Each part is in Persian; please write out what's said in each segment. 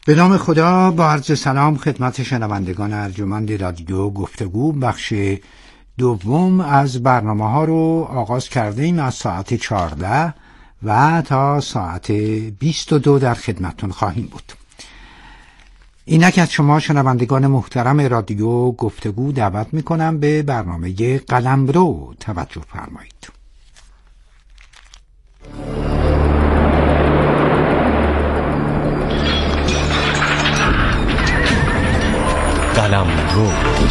به نام خدا، با عرض سلام خدمت شنوندگان ارجمند رادیو گفتگو. بخش دوم از برنامه ها رو آغاز کرده ایم. از ساعت 14 و تا ساعت 22 در خدمتون خواهیم بود. اینک از شما شنوندگان محترم رادیو گفتگو دعوت میکنم به برنامه قلمرو توجه فرمایید. قلمرو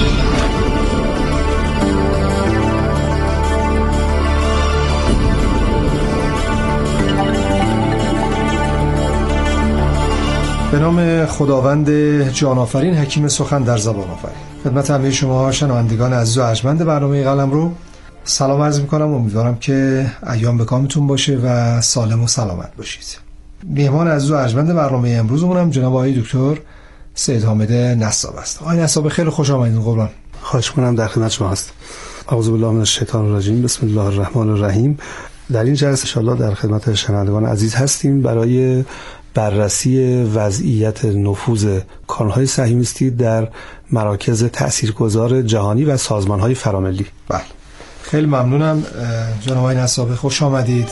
به نام خداوند جان آفرین، حکیم سخن در زبان آفرین. خدمت همه شما شنوندگان عزیز و ارجمند برنامه قلمرو سلام عرض می‌کنم. امیدوارم که ایام به کامتون باشه و سالم و سلامت باشید. میهمان عزیز و ارجمند برنامه امروزمون هم جناب آقای دکتر سید حامد نساب است. آقای نساب خیلی خوش آمدید. قربان. خواهش می‌کنم، در خدمت شما هست. اعوذ بالله من الشیطان الرجیم، بسم الله الرحمن الرحیم. در این جلسه ان شاءالله در خدمت شنوندگان عزیز هستیم برای بررسی وضعیت نفوذ کانون‌های صهیونیستی در مراکز تاثیرگذار جهانی و سازمان‌های فراملی. بله، خیلی ممنونم جناب آقای نساب، خوش آمدید.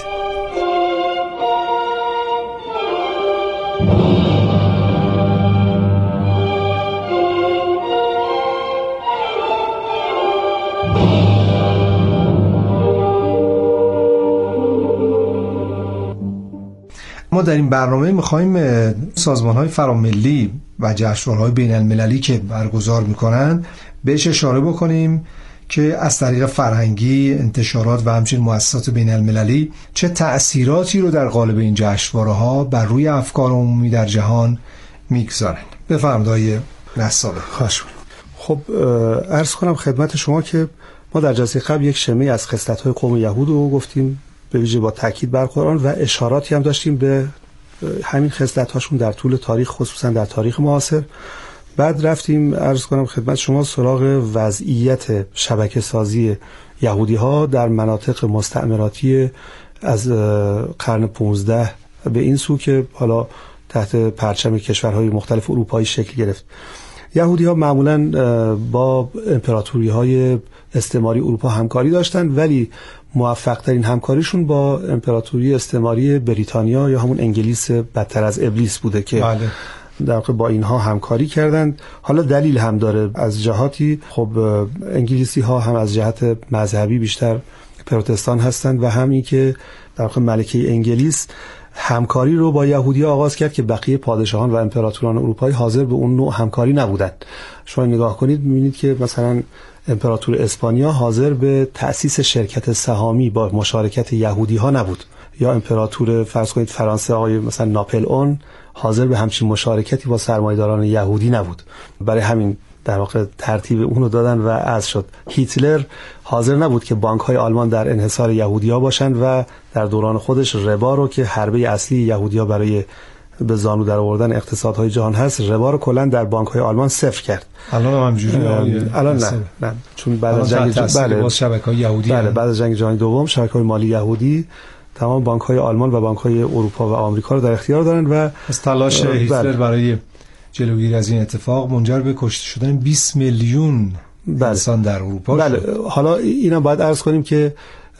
ما در این برنامه می‌خوایم سازمان‌های فراملی و جشنواره‌های بین‌المللی که برگزار می‌کنن بهش اشاره بکنیم که از طریق فرهنگی، انتشارات و همچنین مؤسسات بین‌المللی چه تأثیراتی رو در قالب این جشنواره‌ها بر روی افکار عمومی در جهان می‌گذارن. بفرمایید آقای نساب. خواهش می‌کنم. خب عرض کنم خدمت شما که ما در جلسه قبل یک شمه از خصلت‌های قوم یهود رو گفتیم، به ویژه با تاکید بر قرآن، و اشاراتی هم داشتیم به همین خصلت‌هاشون در طول تاریخ، خصوصا در تاریخ معاصر. بعد رفتیم عرض کنم خدمت شما سراغ وضعیت شبکه‌سازی یهودی‌ها در مناطق مستعمراتی از قرن 15 به این سو که حالا تحت پرچم کشورهای مختلف اروپایی شکل گرفت. یهودی‌ها معمولاً با امپراتوری‌های استعماری اروپا همکاری داشتند، ولی موفق‌ترین همکاریشون با امپراتوری استعماری بریتانیا یا همون انگلیس بدتر از ابلیس بوده که بله. در واقع با اینها همکاری کردند. حالا دلیل هم داره از جهاتی. خب انگلیسی ها هم از جهت مذهبی بیشتر پروتستان هستند و همین که در واقع ملکه انگلیس همکاری رو با یهودی آغاز کرد که بقیه پادشاهان و امپراتوران اروپایی حاضر به اون نوع همکاری نبودند. شما نگاه کنید می‌بینید که مثلا امپراتور اسپانیا حاضر به تأسیس شرکت سهامی با مشارکت یهودی ها نبود، یا امپراتور فرض کنید فرانسه آقای مثلا ناپلئون حاضر به همچین مشارکتی با سرمایه‌داران یهودی نبود. برای همین در واقع ترتیب اونو دادن و از شد. هیتلر حاضر نبود که بانک‌های آلمان در انحصار یهودی‌ها باشند و در دوران خودش ربا رو که حربه اصلی یهودی‌ها برای به زانو در آوردن اقتصادهای جهان هست، ربا رو کلاً در بانک‌های آلمان صفر کرد. الان هم همینجوری. الان نه، چون بعد از جنگ شبکه‌های یهودی بعد از جنگ جهانی دوم شبکه‌های مالی یهودی تمام بانک‌های آلمان و بانک‌های اروپا و آمریکا رو در اختیار دارن و از تلاش هیتلر برای جلوگیری از این اتفاق منجر به کشته شدن 20 میلیون انسان در اروپا شد. بله. حالا اینم باید عرض کنیم که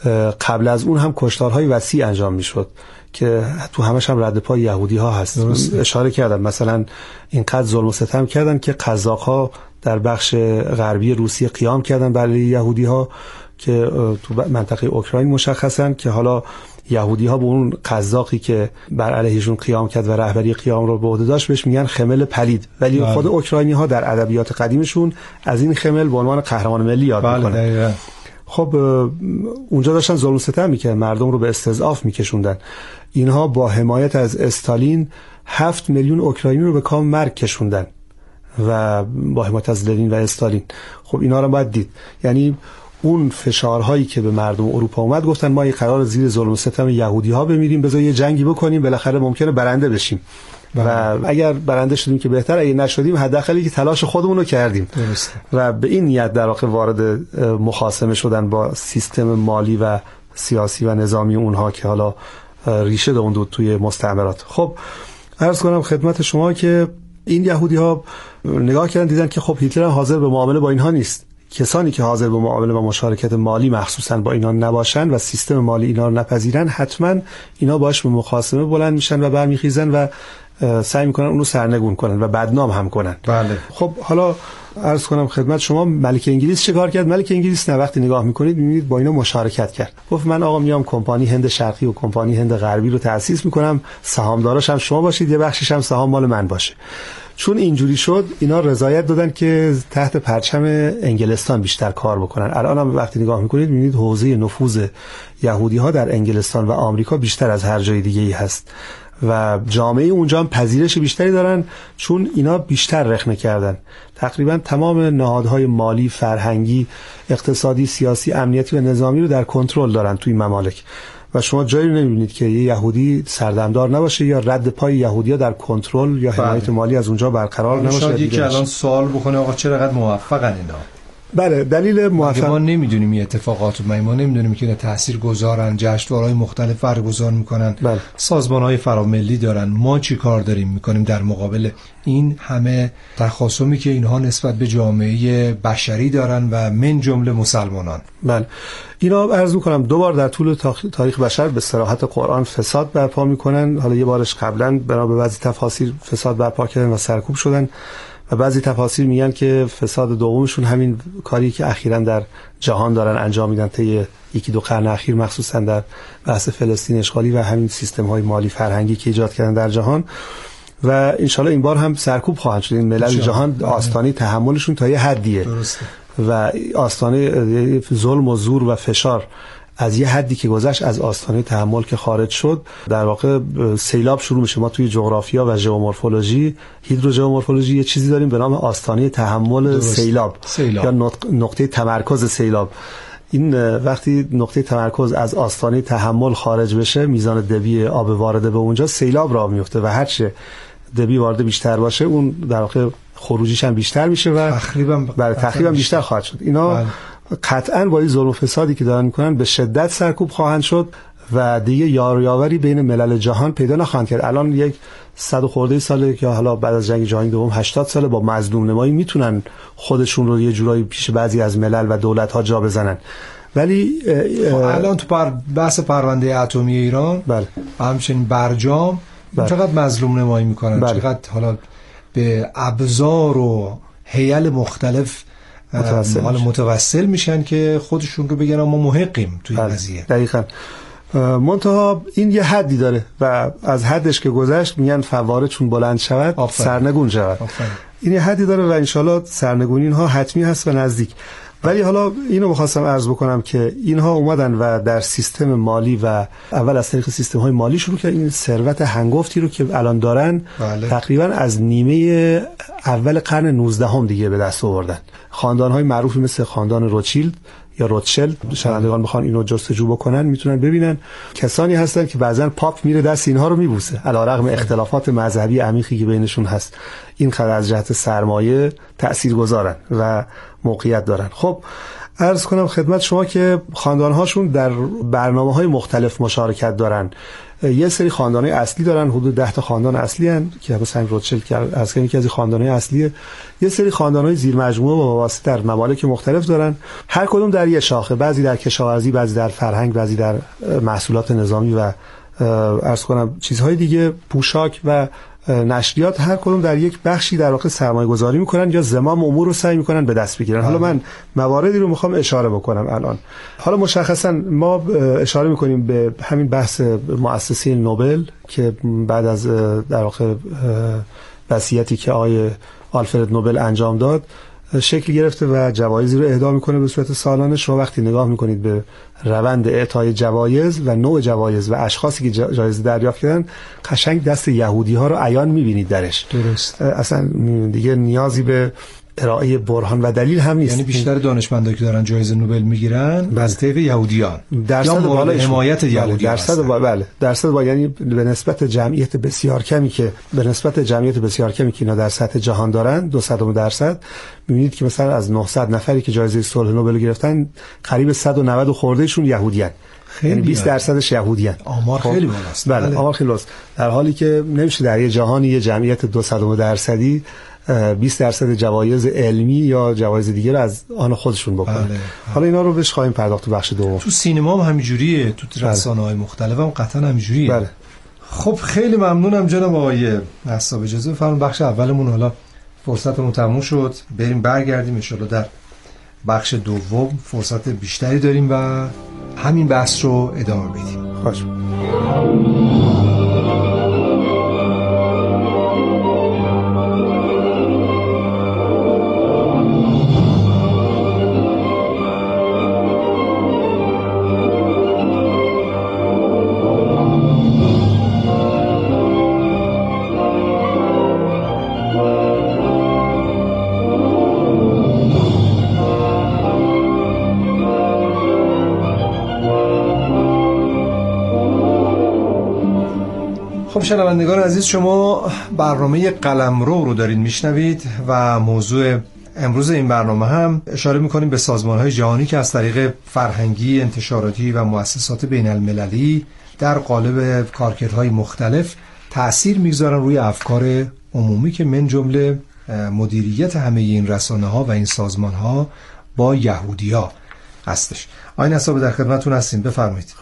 قبل از اون هم کشتارهای وسیع انجام میشد که تو همش هم رد پای یهودی ها هست. اشاره کردم مثلا اینقدر ظلم و ستم کردن که قزاق‌ها در بخش غربی روسیه قیام کردن برای یهودی ها که تو منطقه اوکراین مشخصاً، که حالا یهودی ها به اون قزاقی که بر علیهشون قیام کرد و رهبری قیام رو به عهده داشت بهش میگن خمل پلید، ولی خود اوکراینی ها در ادبیات قدیمشون از این خمل به عنوان قهرمان ملی یاد میکنن. خب اونجا داشتن ظلم و ستم میکردن، مردم رو به استضعاف میکشوندن. اینها با حمایت از استالین 7 میلیون اوکراینی رو به کام مرگ کشوندن و با حمایت از لنین و استالین. خب اینا رو باید دید. یعنی اون فشارهایی که به مردم اروپا اومد، گفتن ما قرار زیر ظلم و ستم یهودی ها بمیریم، بذار یه جنگی بکنیم، بالاخره ممکنه برنده بشیم. و اگر برنده شدیم که بهتر، اگه نشدیم حداقل که تلاش خودمون رو کردیم. درسته. و به این نیت در واقع وارد مخاصمه شدن با سیستم مالی و سیاسی و نظامی اونها که حالا ریشه دوندود توی مستعمرات. خب عرض کنم خدمت شما که این یهودی ها نگاه کردن دیدن که خب هیتلر حاضر به معامله با اینها نیست. کسانی که حاضر به معامله و مشارکت مالی مخصوصا با اینا نباشن و سیستم مالی اینا رو نپذیرن، حتما اینا باش به مخاصمه بلند میشن و برمیخیزن و سعی میکنن اونو سرنگون کنن و بدنام هم کنن. بله. خب حالا عرض کنم خدمت شما ملک انگلیس چه کار کرد؟ ملک انگلیس نه وقتی نگاه میکنید میبینید با اینا مشارکت کرد. گفت من آقا میام کمپانی هند شرقی و کمپانی هند غربی رو تأسیس میکنم، سهامداراش هم شما باشید، یه بخشش هم سهام مال من باشه. چون اینجوری شد اینا رضایت دادن که تحت پرچم انگلستان بیشتر کار بکنن. الان هم وقتی نگاه میکنید میبینید حوزه نفوذ یهودی ها در انگلستان و آمریکا بیشتر از هر جای دیگه ای هست و جامعه اونجا هم پذیرش بیشتری دارن چون اینا بیشتر رخنه کردن. تقریبا تمام نهادهای مالی، فرهنگی، اقتصادی، سیاسی، امنیتی و نظامی رو در کنترل دارن توی این ممالک و شما جایی رو نمیبینید که یه یهودی سردمدار نباشه یا رد پای یهودی‌ها در کنترل یا حمایت مالی از اونجا برقرار نباشه. شاید یکی الان سوال بکنه آقا چرا قد موفقن اینا؟ بله، دلیل موفق ما نمیدونیم این اتفاقات رو، ما نمیدونیم که اینا تاثیرگذارن، جشنواره‌های مختلف برگزار میکنن، سازمان‌های فراملی دارن. ما چی کار داریم میکنیم در مقابل این همه تخاصمی که اینها نسبت به جامعه بشری دارن و من جمله مسلمانان؟ بله، اینا عرض میکنم دو بار در طول تاریخ بشر به صراحت قرآن فساد برپا میکنن. حالا یه بارش قبلا بنا به بعضی تفاسیر فساد برپا کردن و سرکوب شدن و بعضی تفاسیر میگن که فساد دومشون همین کاری که اخیراً در جهان دارن انجام میدن طی یکی دو قرن اخیر، مخصوصا در بحث فلسطین اشغالی و همین سیستم های مالی فرهنگی که ایجاد کردن در جهان و انشالله این بار هم سرکوب خواهند شد. این ملل جهان آستانه تحملشون تا یه حدیه. درسته. و آستانه ظلم و زور و فشار از یه حدی که گذشت از آستانه تحمل که خارج شد، در واقع سیلاب شروع میشه. ما توی جغرافیا و ژئومورفولوژی، هیدروژئومورفولوژی یه چیزی داریم به نام آستانه تحمل سیلاب یا نقطه تمرکز سیلاب. این وقتی نقطه تمرکز از آستانه تحمل خارج بشه، میزان دبی آب وارده به اونجا، سیلاب راه میفته و هرچه دبی وارده بیشتر باشه اون در واقع خروجیش هم بیشتر میشه و تخریب هم بیشتر خواهد شد. اینا قطعاً با این ظلم و فسادی که دارن میکنن به شدت سرکوب خواهند شد و دیگه یاروری بین ملل جهان پیدا نخواهند کرد. الان یک 100 خورده ساله که حالا بعد از جنگ جهانی دوم 80 ساله با مظلوم نمایی میتونن خودشون رو یه جورایی پیش بعضی از ملل و دولت‌ها جا بزنن. ولی الان تو بحث پرونده اتمی ایران، بله، همچنین برجام، بله، چقدر مظلوم نمایی میکنن، بله، چقدر حالا به ابزار و حیل مختلف متوسل میشن که خودشون رو بگن ما محقیم توی قضیه. دقیقاً. منتها این یه حدی داره و از حدش که گذشت میگن فواره چون بلند شود سرنگون شود. این یه حدی داره و انشالله سرنگونی اینها حتمی هست و نزدیک. ولی حالا اینو می‌خواستم عرض بکنم که اینها اومدن و در سیستم مالی و اول از طریق سیستم‌های مالی شروع کردن این ثروت هنگفتی رو که الان دارن، بله، تقریبا از نیمه اول قرن 19 دیگه به دست آوردن. خاندان‌های معروفی مثل خاندان روتشیلد یا روتشیلد، شنوندگان بخوان اینو جستجو بکنن میتونن ببینن کسانی هستن که بعضن پاپ میره دست اینها رو میبوسه علیرغم اختلافات مذهبی عمیقی که بینشون هست. این خود از جهت سرمایه تاثیرگذارن و موقعیت دارن. خب عرض کنم خدمت شما که خاندان‌هاشون در برنامه‌های مختلف مشارکت دارن. یه سری خاندان‌های اصلی دارن، حدود 10 تا خاندان اصلی هستند که مثلا روتشیلد از یکی از خاندان‌های اصلیه. یه سری خاندان‌های زیر مجموعه و وابسته در ممالک مختلف دارن، هر کدوم در یه شاخه، بعضی در کشاورزی، بعضی در فرهنگ، بعضی در محصولات نظامی و عرض کنم چیزهای دیگه، پوشاک و نشریات. هر کدوم در یک بخشی در واقع سرمایه گذاری میکنن یا زمام امور رو سعی میکنن به دست بگیرن. حالا من مواردی رو میخوام اشاره بکنم الان. حالا مشخصا ما اشاره میکنیم به همین بحث مؤسسه نوبل که بعد از در واقع وصیتی که آقای آلفرد نوبل انجام داد شکل گرفته و جوایزی رو اهدا میکنه به صورت سالانه. شما وقتی نگاه میکنید به روند اعطای جوایز و نوع جوایز و اشخاصی که جایزه دریافت کردن، قشنگ دست یهودی ها رو عیان میبینید درش. درست. اصلا دیگه نیازی به ارائه برهان و دلیل هم نیست. یعنی بیشتر دانشمندایی که دارن جایزه نوبل میگیرن از طریق یهودیان، درصد بالا حمایت یهودیان، درصد بالا، یعنی به نسبت جمعیت بسیار کمی که اینا در سطح جهان دارن 200%، میبینید که مثلا از 900 نفری که جایزه صلح نوبل گرفتن قریب 190 خوردهشون یهودیان. یعنی 20% یهودیان. آمار خیلی بالاست. بله آمار خیلی بالاست، در حالی که نمیشه در یه جهانی یه جمعیت 200% 20% جوایز علمی یا جوایز دیگه رو از آن خودشون بکنن. بله. حالا اینا رو بهش خواهیم پرداخت تو بخش دوم. تو سینما هم همینجوریه، تو رسانه‌های مختلف هم قطعا همینجوریه. بله. خب خیلی ممنونم جناب آقای نصاب. اجازه بفرمایید بخش اولمون حالا فرصتمون تموم شد، بریم برگردیم ان شاءالله در بخش دوم فرصت بیشتری داریم و همین بحث رو ادامه بدیم. خوش. خب شنوندگان عزیز، شما برنامه قلمرو رو دارین میشنوید و موضوع امروز این برنامه هم اشاره میکنیم به سازمان‌های جهانی که از طریق فرهنگی، انتشاراتی و مؤسسات بین المللی در قالب کارکردهای مختلف تأثیر میگذارن روی افکار عمومی که من جمله مدیریت همه این رسانه‌ها و این سازمان‌ها با یهودی‌ها هستش. آقای نصاب در خدمتتون هستیم، بفرمایید.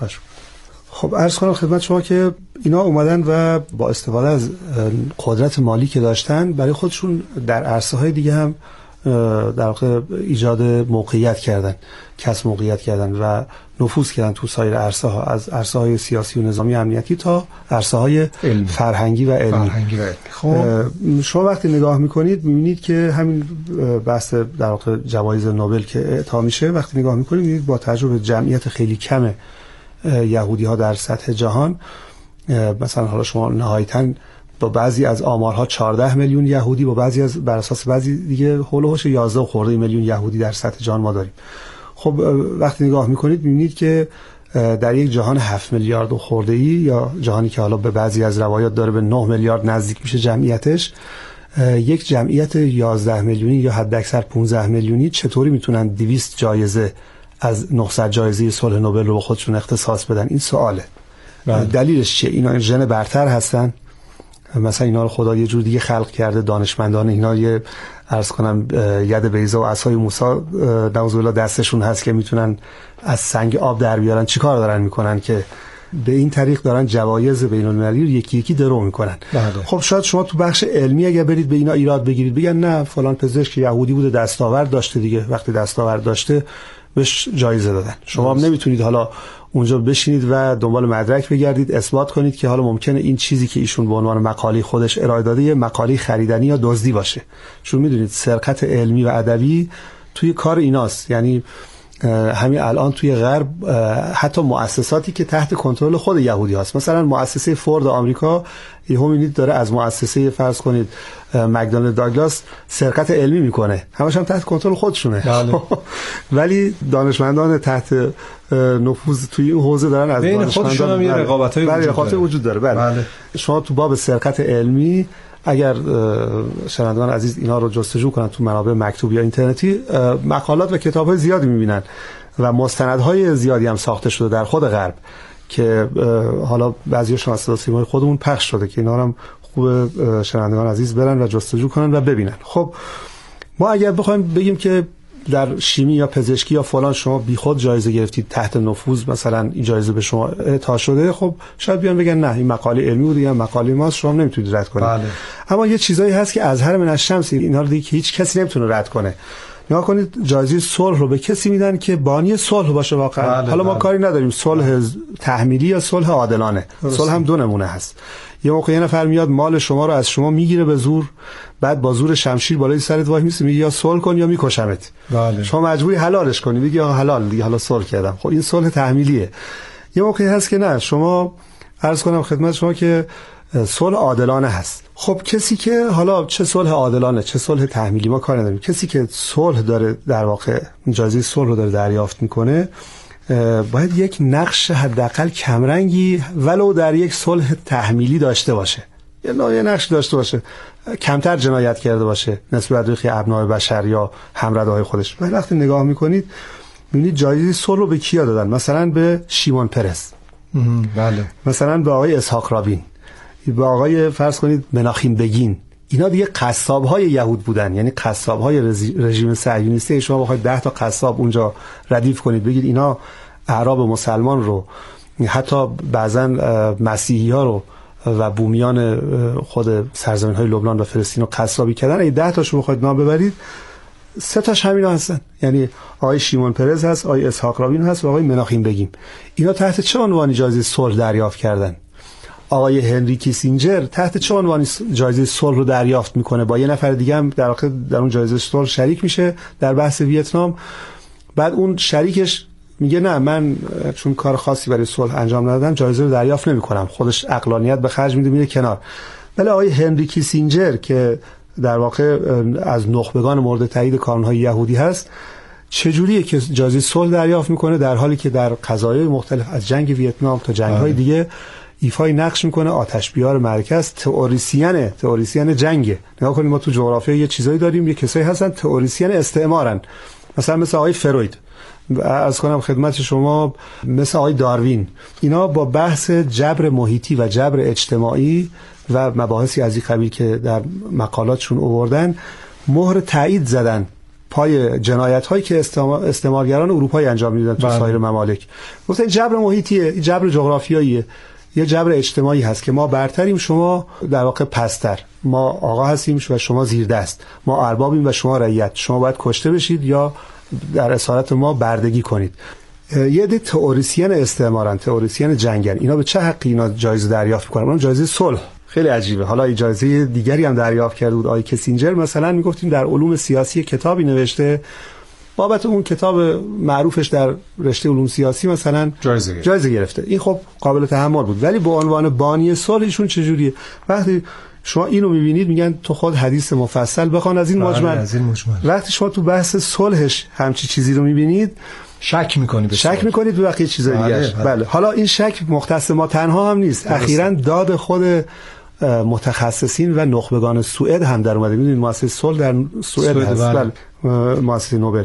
خب عرض کنم خدمت شما که اینا اومدن و با استفاده از قدرت مالی که داشتن برای خودشون در عرصه‌های دیگه هم در واقع ایجاد موقعیت کردن، کسب موقعیت کردن و نفوذ کردن تو سایر عرصه‌ها، از عرصه‌های سیاسی و نظامی امنیتی تا عرصه‌های فرهنگی و علمی. خب شما وقتی نگاه می‌کنید می‌بینید که همین بحث در واقع جوایز نوبل که اعطا میشه، وقتی نگاه می‌کنید می‌بینید با تجربه جمعیت خیلی کم یهودی ها در سطح جهان، مثلا حالا شما نهایتاً با بعضی از آمارها 14 میلیون یهودی، با بعضی از بر اساس بعضی دیگه هولوش 11 خورده میلیون یهودی در سطح جهان ما داریم. خب وقتی نگاه میکنید میبینید که در یک جهان 7 میلیارد خورده ای یا جهانی که حالا به بعضی از روایات داره به 9 میلیارد نزدیک میشه جمعیتش، یک جمعیت 11 میلیونی یا حداکثر 15 میلیونی چطوری میتونن 200 جایزه از 900 جایزه صلح نوبل رو به خودشون اختصاص بدن؟ این سواله. دلیلش چیه؟ اینا ژن برتر هستن؟ مثلا اینا رو خدا یه جور دیگه خلق کرده؟ دانشمندان اینا یه عرض کنم ید بیضا و عصای موسی نعوذ بالله دستشون هست که میتونن از سنگ آب در بیارن؟ چیکار دارن میکنن که به این طریق دارن جوایز بین المللی رو یکی یکی درو میکنن؟ خب شاید شما تو بخش علمی اگه برید به اینا ایراد بگیرید، بگن نه فلان پزشک یهودی بوده دستاورد داشته دیگه، وقتی دستاورد داشته بهش جایزه دادن. شما هم نمیتونید حالا اونجا بشینید و دنبال مدرک بگردید اثبات کنید که حالا ممکنه این چیزی که ایشون به عنوان مقاله خودش ارائه داده یه مقاله خریدنی یا دزدی باشه. چون میدونید سرقت علمی و ادبی توی کار ایناست. یعنی همین الان توی غرب حتی مؤسساتی که تحت کنترل خود یهودی هست، مثلا مؤسسه فورد آمریکا یهو می‌بینید داره از مؤسسه فرض کنید مکدونالد داگلاس سرقت علمی میکنه، همش هم تحت کنترل خودشونه. ولی دانشمندان تحت نفوذ توی این حوزه دارن از بین خودشون هم یه رقابت‌های وجود داره. بله. شما تو باب سرقت علمی اگر شنوندگان عزیز اینا رو جستجو کنن تو منابع مکتوب یا اینترنتی، مقالات و کتاب‌های زیادی می‌بینن و مستندهای زیادی هم ساخته شده در خود غرب که حالا بعضی‌هاشون از صدای خودمون پخش شده که اینا هم خوب شنوندگان عزیز برن و جستجو کنن و ببینن. خب ما اگر بخوایم بگیم که در شیمی یا پزشکی یا فلان شما بیخود جایزه گرفتید تحت نفوذ، مثلا این جایزه به شما اعطا شده، خب شاید بیان بگن نه این مقاله علمی بود یا مقاله ماست، شما نمیتونید رد کنید. بله. اما یه چیزایی هست که ازهر من الشمس، اینا رو دیگه هیچ کسی نمیتونه رد کنه. نگاه کنید جایزه صلح رو به کسی میدن که بانی صلح باشه واقعا. حالا ما کاری نداریم صلح تحمیلی یا صلح عادلانه. صلح هم دو نمونه هست. یه موقع یه نفر میاد مال شما رو از شما میگیره به زور، بعد با زور شمشیر بالای سرت وای میسه میگه یا صلح کن یا میکشمت. بله. شما مجبوری حلالش کنی، میگی حلال دیگه، حالا صلح کردم. خب این صلح تحمیلیه. یه موقعی هست که نه، شما عرض کنم خدمت شما که صلح عادلانه هست. خب کسی که حالا چه صلح عادلانه چه صلح تحمیلی ما کار نداریم، کسی که صلح داره در واقع جایزه صلح رو داره دریافت میکنه، باید یک نقش حداقل کمرنگی ولو در یک صلح تحمیلی داشته باشه، یه نقش داشته باشه، کمتر جنایت کرده باشه نسبت به ابنای بشر یا همردهای خودش. ولی وقتی نگاه میکنید می‌بینید جایزه صلح رو به کیا دادن؟ مثلا به شیمون پرز، بله، مثلا به آقای اسحاق رابین، به آقای فرض کنید مناخیم بگین. اینا دیگه قصاب‌های یهود بودن، یعنی قصاب‌های رژیم صهیونیستی. شما بخواید 10 تا قصاب اونجا ردیف کنید بگید اینا اعراب مسلمان رو، حتی بعضا مسیحی‌ها رو و بومیان خود سرزمین‌های لبنان و فلسطین رو قصابی کردن، اگه 10 تاشو بخواید نام ببرید 3 تاش همینا هستن، یعنی آقای شیمون پرز هست، آقای اسحاق رابین هست و آقای مناخیم بگین. اینا تحت چه عنوانی جایزه صلح دریافت کردن؟ آقای هنری کیسینجر تحت چه عنوانی جایزه صلح رو دریافت میکنه؟ با یه نفر دیگه هم در واقع در اون جایزه صلح شریک میشه در بحث ویتنام. بعد اون شریکش میگه نه، من چون کار خاصی برای صلح انجام ندادم جایزه رو دریافت نمیکنم، خودش عقلانیت به خرج میده میره کنار. ولی آقای هنری کیسینجر که در واقع از نخبگان مورد تایید کانون‌های یهودی هست، چجوریه که جایزه صلح دریافت میکنه در حالی که در قضایای مختلف از جنگ ویتنام تا جنگ‌های دیگه ایفای نقش میکنه، آتش بیار مرکز، تئوریسین جنگه. نگاه کنید ما تو جغرافیا یه چیزایی داریم، یه کسایی هستن تئوریسین استعمارن، مثل آقای فروید، از کنم خدمت شما مثل آقای داروین. اینا با بحث جبر محیطی و جبر اجتماعی و مباحثی از این قبیل که در مقالاتشون آوردن مهر تایید زدن پای جنایت هایی که استعمارگران اروپایی انجام میدادن تو سایر ممالک. گفتن جبر محیطیه، جبر جغرافیاییه، یه جبر اجتماعی هست که ما برتریم، شما در واقع پستر، ما آقا هستیم و شما زیر دست، ما اربابیم و شما رعیت، شما باید کشته بشید یا در اسارت ما بردگی کنید. یه ده تئوریسین استعمارن، تئوریسین جنگن. اینا به چه حقی اینا جایزه دریافت می‌کنن؟ اون جایزه صلح. خیلی عجیبه. حالا جایزه دیگری هم دریافت کرده بود آقای کیسینجر، مثلا میگفتیم در علوم سیاسی کتابی نوشته، بابت اون کتاب معروفش در رشته علوم سیاسی مثلا جایزه گرفته. این خب قابل تحمل بود، ولی به عنوان بانی صلح ایشون چجوریه؟ وقتی شما اینو میبینید میگن تو خود حدیث مفصل بخوان از این مجمل. وقتی شما تو بحث صلحش همچی چیزی رو میبینید شک میکنید به بقیه چیزای دیگه. بله. حالا این شک مختص ما تنها هم نیست، اخیراً داد خود متخصصین و نخبگان سوئد هم در اومده. میدونید مؤسسه صلح در سوئد هست، بله، مؤسسه نوبل،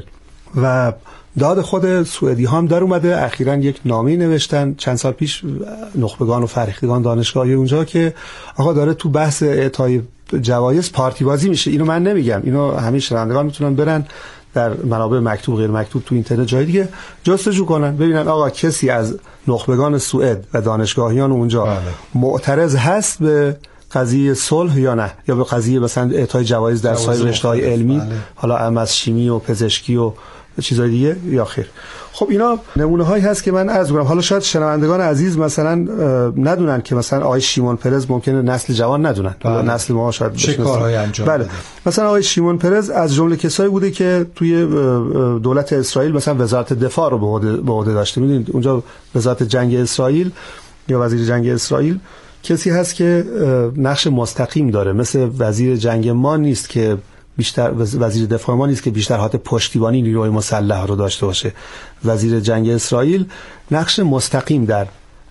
و داد خود سوئدی هم در اومده. اخیراً یک نامه نوشتن چند سال پیش نخبگان و فرهیختگان دانشگاهی اونجا که آقا داره تو بحث اعطای جوایز پارتی بازی میشه. اینو من نمیگم، اینو همه شنوندگان میتونن برن در منابع مکتوب غیر مکتوب تو اینترنت جای دیگه جستجو کنن ببینن آقا کسی از نخبگان سوئد و دانشگاهیان اونجا معترض هست به قضیه صلح یا نه، یا به قضیه مثلا اعطای جوایز در سایر رشته‌های علمی، حالا هم از شیمی و پزشکی و چیزای دیگه یا خیر. خب اینا نمونه هایی هست که من عرض می‌کنم. حالا شاید شنوندگان عزیز مثلا ندونن که مثلا آقای شیمون پرز ممکنه نسل جوان ندونن، نسل ما شاید چه کارهایی انجام بده. مثلا آقای شیمون پرز از جمله کسایی بوده که توی دولت اسرائیل مثلا وزارت دفاع رو به عهده داشته. می‌دونید اونجا وزارت جنگ اسرائیل یا وزیر جنگ اسرائیل کسی هست که نقش مستقیم داره، مثل وزیر جنگ ما نیست که بیشتر، وزیر دفاع ما نیست که بیشتر حالت پشتیبانی نیروهای مسلح رو داشته باشه. وزیر جنگ اسرائیل نقش مستقیم در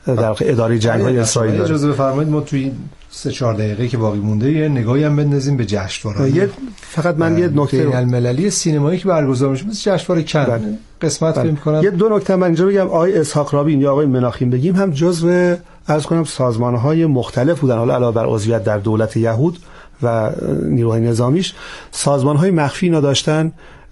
اداره جنگ‌های اسرائیل داره. اجازه بفرمایید ما توی 3-4 دقیقه که باقی مونده یه نگاهی هم بندازیم به جشنواره. فقط من یه نکته بین‌المللی سینمایی که برگزار میشه مثل جشنواره کن قسمت فکر می‌کنم. یه دو نکته من اینجا بگم. آقای اسحاق رابین یا آقای مناخیم بگیم هم جزو عرض کنم سازمان‌های مختلف بودن، حالا علاوه بر عضویت در دولت یهود و نیروهای نظامیش سازمان‌های مخفی نداشتن.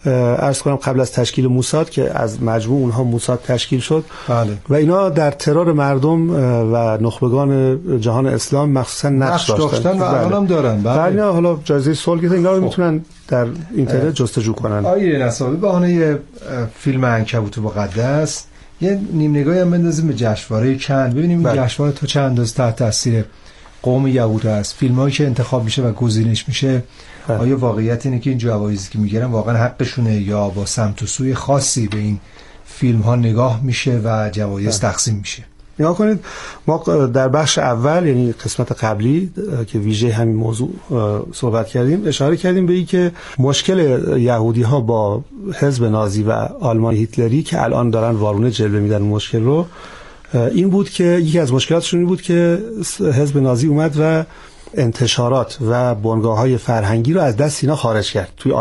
عرض کنم قبل از تشکیل موساد که از مجموع اونها موساد تشکیل شد، بله. و اینا در ترور مردم و نخبگان جهان اسلام مخصوصا نقش داشتن و الان هم دارن. بله. حالا جایزه صلح گرفتن، اینا رو میتونن در اینترنت جستجو کنن. آیه نصابی به بهانه فیلم عنکبوت مقدس یه نیم نگاهی هم بندازیم به جشنواره کن، ببینیم این جشنواره تا چه اندازه تحت تاثیر قوم یهود است. فیلمایی که انتخاب میشه و گزینش میشه آیا واقعیت اینه که این جوایزی که میگیرن واقعا حقشونه یا با سمت و سوی خاصی به این فیلم ها نگاه میشه و جوایز تقسیم میشه؟ نگاه کنید، ما در بخش اول یعنی قسمت قبلی که ویژه همین موضوع صحبت کردیم اشاره کردیم به این که مشکل یهودی ها با حزب نازی و آلمان هیتلری که الان دارن وارونه جلوه میدن مشکل رو، این بود که یکی از مشکلاتشون این بود که حزب نازی اومد و انتشارات و بنگاه‌های فرهنگی رو از دست اینا خارج کرد توی آلمان.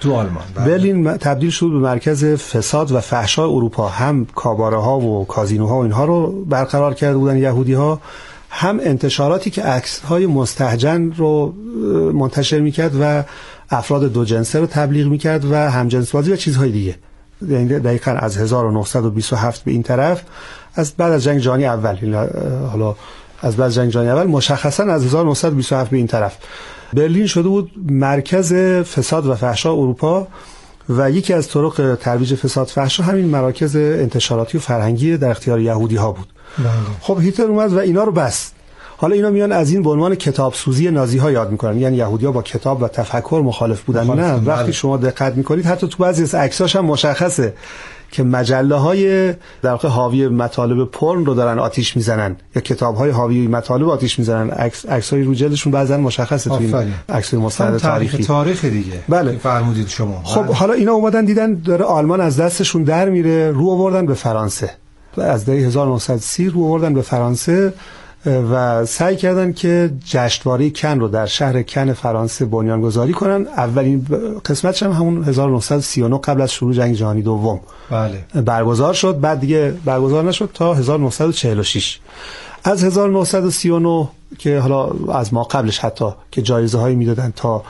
تو آلمان. برلین تبدیل شد به مرکز فساد و فحشای اروپا. هم کاباره ها و کازینوها و اینها رو برقرار کرده بودن یهودی ها، هم انتشاراتی که عکس های مستهجن رو منتشر میکرد و افراد دو جنسه رو تبلیغ میکرد و همجنس بازی و چیزهای دیگه. دقیقاً از 1927 به این طرف، از بعد از جنگ جهانی اول، حالا از بعد از جنگ جهانی اول مشخصاً از 1927 به این طرف، برلین شده بود مرکز فساد و فحشا اروپا و یکی از طرق ترویج فساد فحشا همین مراکز انتشاراتی و فرهنگی در اختیار یهودی ها بود. خب هیتلر اومد و اینا رو بست. حالا اینا میان از این به عنوان کتاب سوزی نازی ها یاد میکنن، یعنی یهودی‌ها با کتاب و تفکر مخالف بودن. نه، وقتی شما دقت میکنید حتی تو بعضی از عکساش هم مشخصه که مجله‌های در واقع حاوی مطالب پورن رو دارن آتیش میزنن یا کتاب‌های حاوی مطالب آتیش میزنن. عکس‌های رو جلدشون بعضن مشخصه تو این عکس‌های مستند تاریخی دیگه. بله فرمودید شما. خب حالا اینا اومدن دیدن داره آلمان از دستشون در میره، رو آوردن به فرانسه. از دهه 1930 رو آوردن به فرانسه و سعی کردن که جشنواره کن رو در شهر کن فرانسه بنیانگذاری کنن. اولین قسمتش هم همون 1939 قبل از شروع جنگ جهانی دوم برگزار شد، بعد دیگه برگزار نشد تا 1946. از 1939 که حالا از ما قبلش حتی که جایزه هایی میدادن تا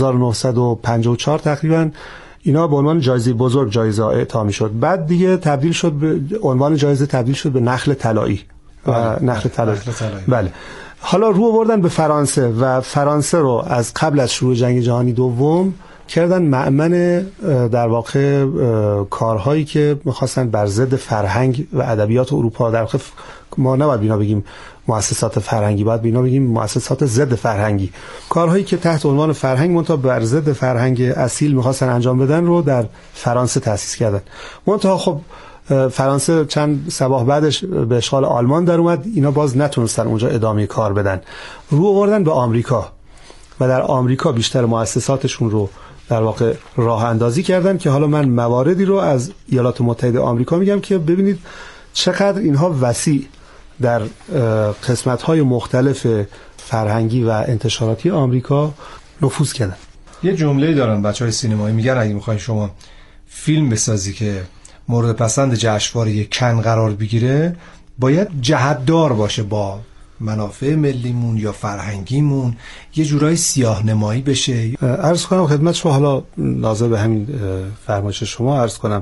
1954 تقریبا اینا به عنوان جایزه بزرگ جایزه اعطا میشد. بعد دیگه تبدیل شد به عنوان جایزه تبدیل شد به نخل طلایی. نخل طلایی. بله. حالا رو آوردن به فرانسه و فرانسه رو از قبل از شروع جنگ جهانی دوم کردن مأمن در واقع کارهایی که می‌خواستن بر ضد فرهنگ و ادبیات اروپا، در واقع ما نباید بینا بگیم مؤسسات فرهنگی، باید بینا بگیم مؤسسات ضد فرهنگی، کارهایی که تحت عنوان فرهنگ منتها بر ضد فرهنگ اصیل می‌خواستن انجام بدن رو در فرانسه تأسیس کردن. منتها خب فرانسه چند صباح بعدش به اشغال آلمان در اومد، اینا باز نتونستن اونجا ادامه کار بدن، رو آوردن به آمریکا و در آمریکا بیشتر مؤسساتشون رو در واقع راه اندازی کردن که حالا من مواردی رو از ایالات متحده آمریکا میگم که ببینید چقدر اینها وسیع در قسمت‌های مختلف فرهنگی و انتشاراتی آمریکا نفوذ کردن. یه جمله‌ای دارن بچهای سینمایی، میگن اگه می‌خوای شما فیلم بسازی که مورد پسند جشنواره کن قرار بگیره باید جهت‌دار باشه، با منافع ملیمون یا فرهنگیمون یه جورای سیاه نمایی بشه. عرض کنم خدمت شما، حالا لازم به همین فرمایش شما عرض کنم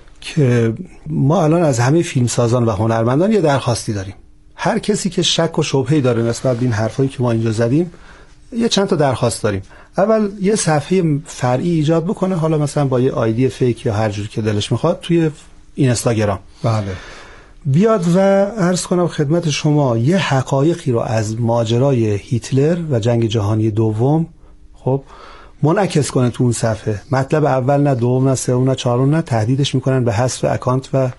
که ما الان از همه فیلمسازان و هنرمندان یه درخواستی داریم. هر کسی که شک و شبهه‌ای داره نسبت به این حرفایی که ما اینجا زدیم، یه چند تا درخواست داریم. اول یه صفحه فرعی ایجاد بکنه، حالا مثلا با یه آیدی فیک یا هر جوری که دلش میخواد توی اینستاگرام. بله. بیاد و عرض کنم خدمت شما یه حقایقی رو از ماجرای هیتلر و جنگ جهانی دوم خب منعکس کنه تو اون صفحه. مطلب اول نه، دوم نه، سوم نه، چهارم نه، تهدیدش میکنن به حذف اکانت و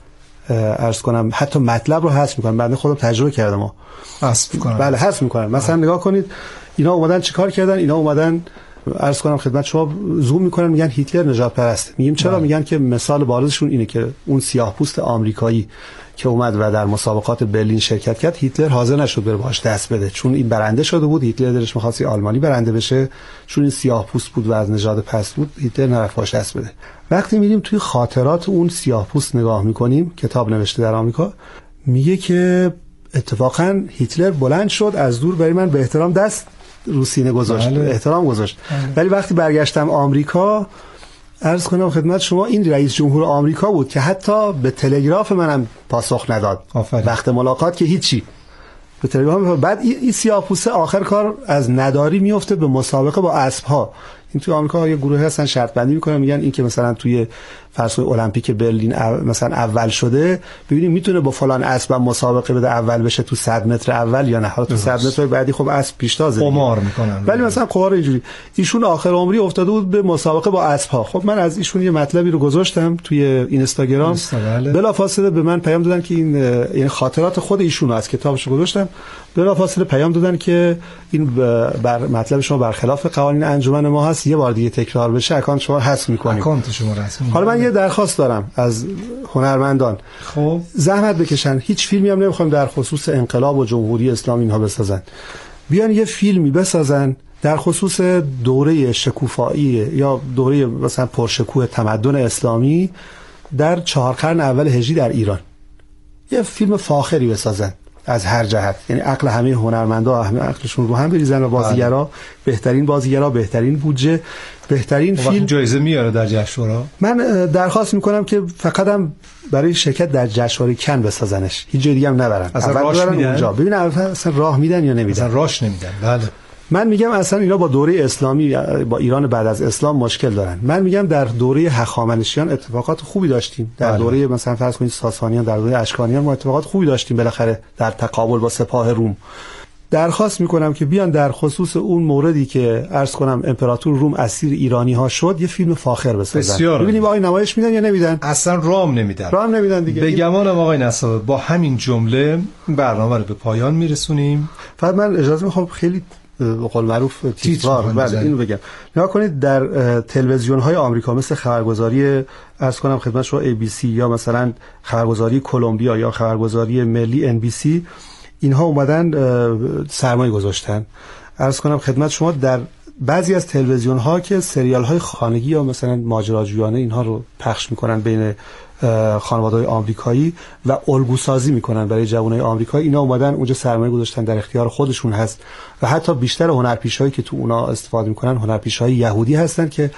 عرض کنم حتی مطلب رو حذف میکنن. بنده خودم تجربه کردم. حذف میکنن. بله حذف میکنن. مثلا نگاه کنید اینا اومدن چیکار کردن؟ اینا اومدن عرض کنم خدمت شما زوم میکنن میگن هیتلر نجات پرسته. میگیم چرا؟ میگن که مثال بارزشون اینه که اون سیاه‌پوست آمریکایی که اومد و در مسابقات برلین شرکت کرد، هیتلر حاضر نشد بره باهاش دست بده، چون این برنده شده بود. هیتلر دلش می‌خواست آلمانی برنده بشه، چون این سیاه‌پوست بود و از نژاد پست بود، هیتلر نرفت باهاش دست بده. وقتی میریم توی خاطرات اون سیاه‌پوست نگاه میکنیم، کتاب نوشته در آمریکا، میگه که اتفاقا هیتلر بلند شد از دور برای من به احترام دست رو سینه گذاشت، احترام گذاشت. ولی وقتی برگشتم آمریکا، عرض کنم خدمت شما این رئیس جمهور آمریکا بود که حتی به تلگراف منم پاسخ نداد. وقت ملاقات که هیچی، به تلگراف. بعد این سیاه‌پوسته آخر کار از نداری میفته به مسابقه با اسب‌ها. این توی آمریکا یه گروهی هستن شرط بندی میکنن، میگن این که مثلا توی فرض المپیک برلین مثلا اول شده، ببینیم میتونه با فلان اسب مسابقه بده اول بشه تو 100 متر اول یا نه. حالا تو 100 متر بعدی خب اسب پیشتازه، قمار میکنن. ولی مثلا قمار اینجوری. ایشون آخر عمری افتاده بود به مسابقه با اسب‌ها. خب من از ایشون یه مطلبی رو گذاشتم توی اینستاگرام، بلافاصله به من پیام دادن که این خاطرات خود ایشون از کتابش گذاشتم. بلافاصله پیام دادن که این بر مطلب شما برخلاف قوانین انجمن ما هست، یه بار دیگه تکرار بشه اکانت شما رو حذف می‌کنیم. اکانت شما رو حذف. حالا من یه درخواست دارم از هنرمندان، خب زحمت بکشن، هیچ فیلمی هم نمی‌خوام در خصوص انقلاب و جمهوری اسلامی اینها بسازن، بیان یه فیلمی بسازن در خصوص دوره شکوفایی یا دوره مثلا پرشکوه تمدن اسلامی در 4 قرن اول هجری در ایران یه فیلم فاخری بسازن از هر جهت، یعنی عقل همه هنرمندا همه عقلشون رو هم بریزن و بازیگرا بهترین بازیگرا، بهترین بودجه، بهترین فیلم. جایزه میاره در جشنواره. من درخواست میکنم که فقط هم برای شرکت در جشنواره کن بسازنش، هیچ جای دیگه هم نبرن. اصلا راش میدن اونجا ببین اصلا راه میدن یا نمیدن. اصلا راش نمیدن. بله. من میگم اصلا اینا با دوره اسلامی با ایران بعد از اسلام مشکل دارن. من میگم در دوره هخامنشیان اتفاقات خوبی داشتیم، در دوره مثلا فرض کنید ساسانیان، در دوره اشکانیان ما اتفاقات خوبی داشتیم بالاخره در تقابل با سپاه روم. درخواست میکنم که بیان در خصوص اون موردی که عرض کنم امپراتور روم اسیر ایرانی ها شد یه فیلم فاخر بسازن. ببینیم آقای نمایش میدن یا نمیدن. اصلا رام نمیدن دیگه. به گمانم آقای نصابه با همین جمله برنامه رو به پایان میرسونیم. فقط من اجازه میخوام خیلی به قول معروف تیتروار بله اینو بگم. نگاه کنید در تلویزیون های آمریکا مثل خبرگزاری عرض کنم خدمت شما ABC یا مثلا خبرگزاری کلمبیا یا خبرگزاری ملی NBC، اینها اومدن سرمایه گذاشتن. عرض کنم خدمت شما در بعضی از تلویزیون ها که سریال های خانگی یا مثلا ماجراجویانه اینها رو پخش میکنن بین خانواده‌های آمریکایی و الگو سازی میکنن برای جوانای آمریکایی، اینا اومدن اونجا سرمایه گذاشتن، در اختیار خودشون هست و حتی بیشتر هنرپیشهایی که تو اونا استفاده میکنن هنرپیشهای یهودی هستن که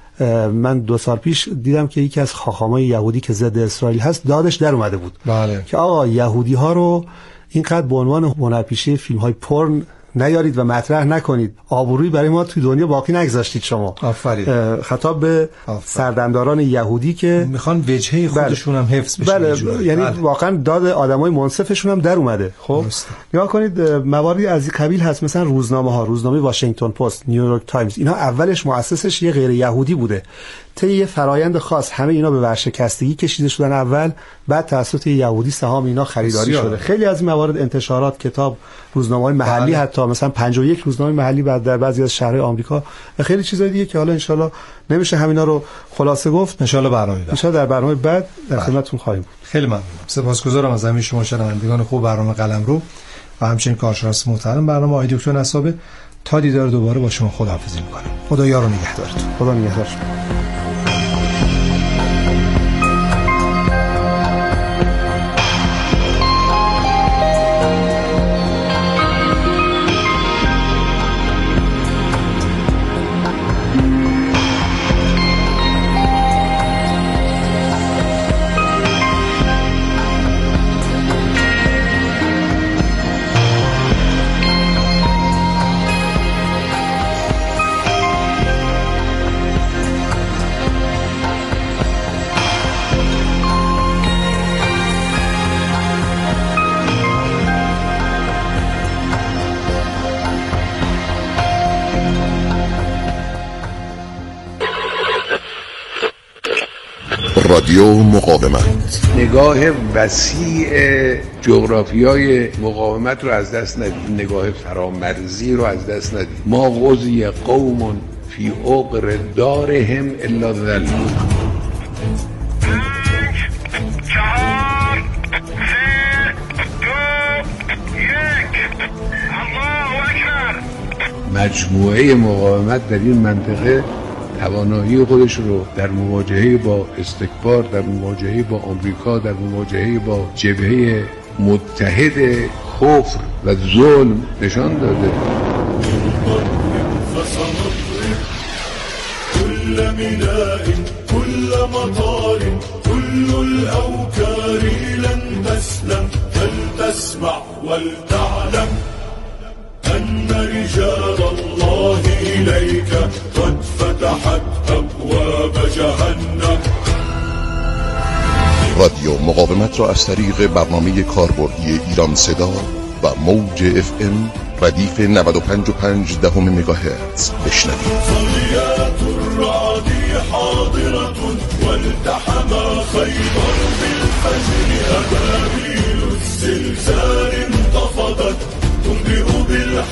من 2 سال پیش دیدم که یکی از خاخامای یهودی که ضد اسرائیل هست دادش در اومده بود. بله. که آقا یهودی ها رو اینقدر به عنوان هنرپیشه فیلم های پورن نیارید و مطرح نکنید، آبرویی برای ما توی دنیا باقی نگذاشتید شما. آفرین. خطاب به سردمداران یهودی که میخوان وجهه خودشون هم حفظ بشه. بله. یعنی واقعا داد آدمای منصفشون هم در اومده. خب نگاه کنید مواردی از این قبیل هست، مثلا روزنامه واشنگتن پست، نیویورک تایمز، اینا اولش مؤسسش یه غیر یهودی بوده، طی یه فرایند خاص همه اینا به ورشکستگی کشیده شدن اول، بعد توسط یهودی سهام اینا خریداری شده. خیلی از این موارد انتشارات، کتاب، روزنامه‌های محلی حتی مثلا 51 روزنامه محلی بعد در بعضی از شهرهای آمریکا و خیلی چیزای دیگه که حالا ان شاءالله نمیشه همینا رو خلاصه گفت. ان شاءالله در برنامه بعد در خدمتتون خواهیم بود. خیلی ممنونم. سپاسگزارم از همه شما شنوندگان خوب برنامه قلمرو و همچنین کارشناس محترم برنامه آقای دکتر نصابه. تا دیدار دوباره با شما خداحافظی می‌کنم. خدا یار و نگهدارتون. خدا نگهدار. رادیو مقاومت، نگاه وسیع جغرافیای مقاومت رو از دست ندید، نگاه فرامرزی رو از دست ندید. ما غزی قوم فی عقر دارهم الا ذل. مجموعه مقاومت در این منطقه توانایی خودش رو در مواجهه با استکبار، در مواجهه با آمریکا، در مواجهه با جبهه متحد کفر و ظلم نشان داده. كل ميناء كل مطار كل الأوكار لن تسلم فلتسمع ولتعلم أن رجال الله إليك قد فتحت أبواب جهنم. رادیو مقاومت را از طریق برنامه کاربردی ایران صدا و موج FM ردیف 95.5 مگاهرتز بشنوید. صليات الرعد حاضرة والتحم خيبر بالفجر أبابيل الزلزال انتفضت تنبئ بالحق